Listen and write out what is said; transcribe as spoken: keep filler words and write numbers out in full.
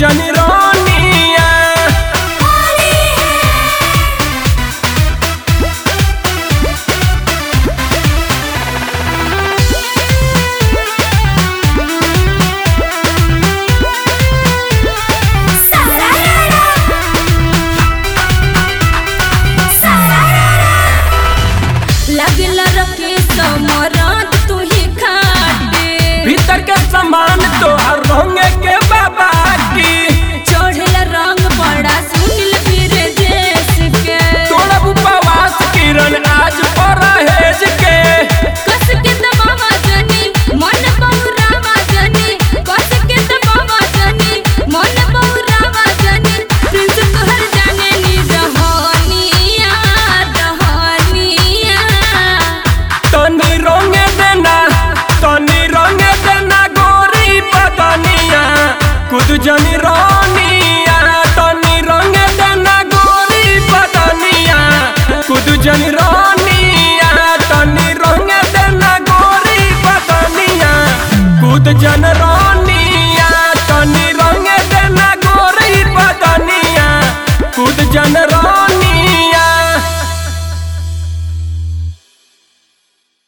जनी रानिया। लगला रखे समरात तू ही खाटे, भीतर के सामान तो हर रंग के बाबा की, चढ़ला रंग पड़ा सुनिल फिर देश के, तोड़ा उपवास किरण आज परहेज के, कस के दबावा जनी मन बहुरावा जनी, कस के दबावा जनी मन बहुरावा जनी, प्रिंस तोहर जाने नी रहनिया रहनिया। तनी रंग देना तनी रंग देना गोरी बदनिया, कुद जनी रानिया। तनी रंग देना गोरी बदनिया, कुद जनी रानिया। तनी रंग देना गोरी बदनिया, कुद जन